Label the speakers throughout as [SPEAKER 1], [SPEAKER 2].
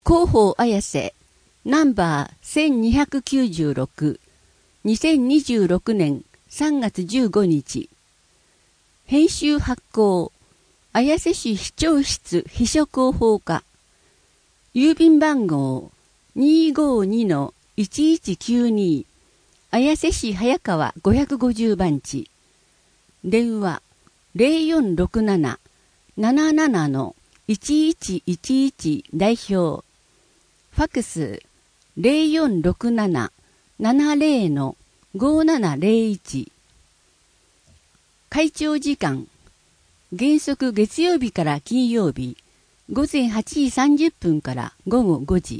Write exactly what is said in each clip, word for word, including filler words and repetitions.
[SPEAKER 1] 広報綾瀬ナンバーせんにひゃくきゅうじゅうろく、にせんにじゅうろくねんさんがつじゅうごにち。編集発行綾瀬市市長室秘書広報課。郵便番号 にーごーにのいちいちきゅうに 綾瀬市早川ごひゃくごじゅうばんち。電話 ゼロよんろくなな ななななのいちいちいちいち 代表。ファックス ゼロよんろくなな ななゼロのごななゼロいち。会長時間原則月曜日から金曜日ごぜんはちじさんじゅっぷんからごごごじ。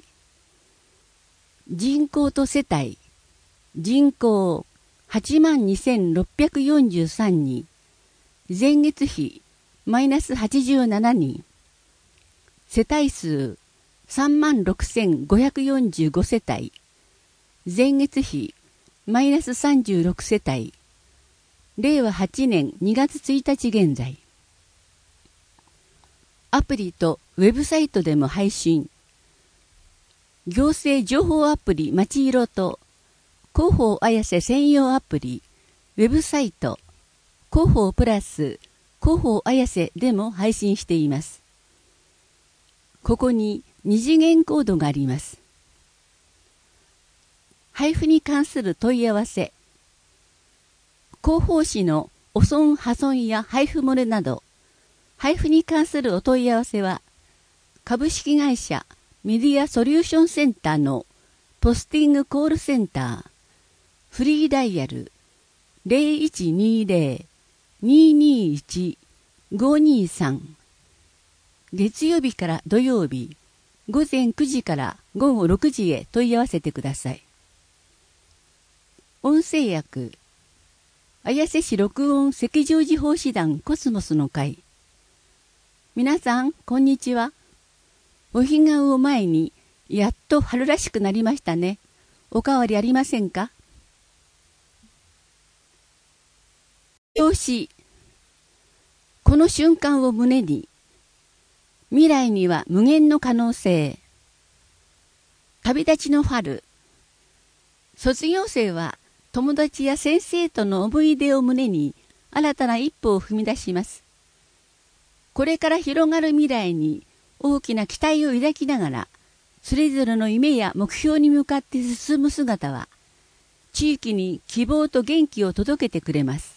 [SPEAKER 1] 人口と世帯人口 はちまんにせんろっぴゃくよんじゅうさんにん。前月比マイナスはちじゅうななにん。世帯数さんまんろくせんごひゃくよんじゅうごせたい。前月比マイナスさんじゅうろくせたい。れいわはちねんにがつついたち現在。アプリとウェブサイトでも配信。行政情報アプリまちいろと広報綾瀬専用アプリ、ウェブサイト、広報プラス、広報綾瀬でも配信しています。ここに二次元コードがあります。配布に関する問い合わせ。広報誌の汚損破損や配布漏れなど、配布に関するお問い合わせは、株式会社メディアソリューションセンターのポスティングコールセンター、フリーダイヤル ゼロいちにゼロ にーにーいち ごにーさん。月曜日から土曜日、ごぜんくじからごごろくじへ問い合わせてください。音声訳綾瀬市録音赤十字奉仕団コスモスの会。皆さんこんにちは。お彼岸を前にやっと春らしくなりましたね。おかわりありませんか？表紙。この瞬間を胸に、未来には無限の可能性。旅立ちの春。卒業生は友達や先生との思い出を胸に新たな一歩を踏み出します。これから広がる未来に大きな期待を抱きながら、それぞれの夢や目標に向かって進む姿は、地域に希望と元気を届けてくれます。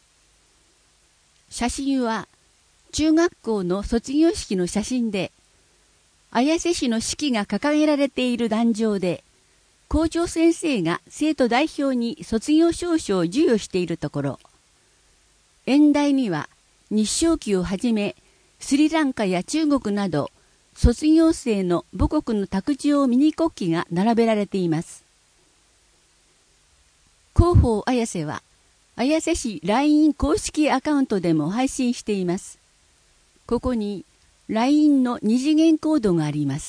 [SPEAKER 1] 写真は中学校の卒業式の写真で、綾瀬市の式が掲げられている壇上で、校長先生が生徒代表に卒業証書を授与しているところ、演台には日章旗をはじめ、スリランカや中国など、卒業生の母国の卓上ミニ国旗が並べられています。広報綾瀬は、綾瀬市 ライン 公式アカウントでも配信しています。ここに ライン の二次元コードがあります。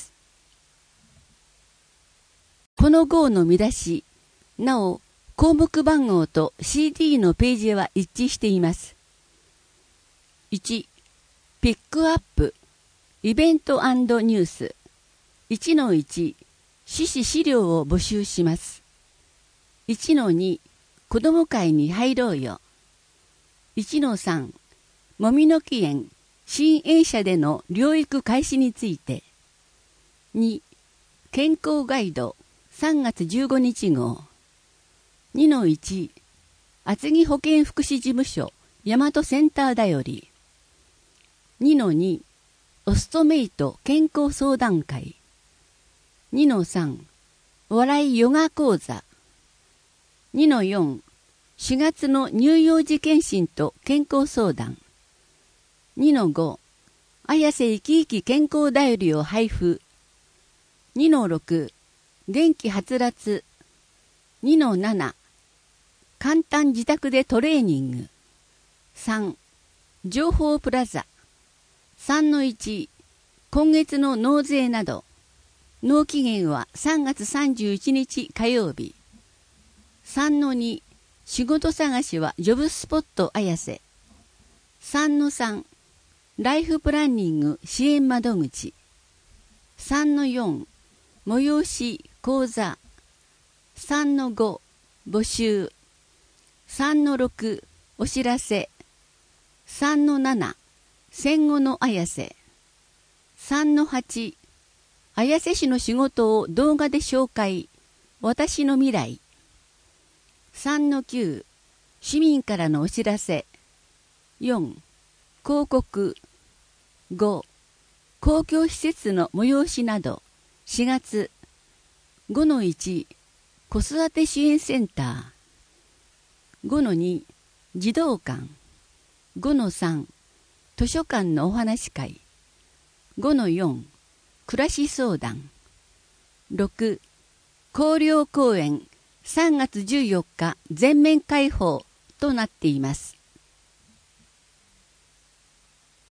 [SPEAKER 1] この号の見出し、なお項目番号と シーディー のページは一致しています。いち、ピックアップ、イベント&ニュース。いちのいち、趣旨資料を募集します。いちのに、子ども会に入ろうよ。いちのさん、もみの木園新園舎での療育開始について。に、健康ガイドさんがつじゅうごにち号。にのいち、厚木保健福祉事務所大和センターだより。にのに、オストメイト健康相談会。にのさん、お笑いヨガ講座。にのよん、しがつの乳幼児検診と健康相談。にのご、綾瀬生き生き健康だよりを配布。にのろく、元気はつらつ。にのなな、簡単自宅でトレーニング。さん、情報プラザ。さんのいち、今月の納税など。納期限はさんがつさんじゅういちにち火曜日。さんのに、仕事探しはジョブスポット綾瀬。さんのさん、ライフプランニング支援窓口。 さんのよん、催し講座。さんのご、募集。さんのろく、お知らせ。さんのなな、戦後の綾瀬。さんのはち、綾瀬市の仕事を動画で紹介。私の未来。さんのきゅう、市民からのお知らせ。よん、広告。ご、公共施設の催しなど。しがつ。ごのいち、子育て支援センター。ごのに、児童館。ごのさん、図書館のお話会。ごのよん、暮らし相談。ろく、広陵公園さんがつじゅうよっか全面開放となっています。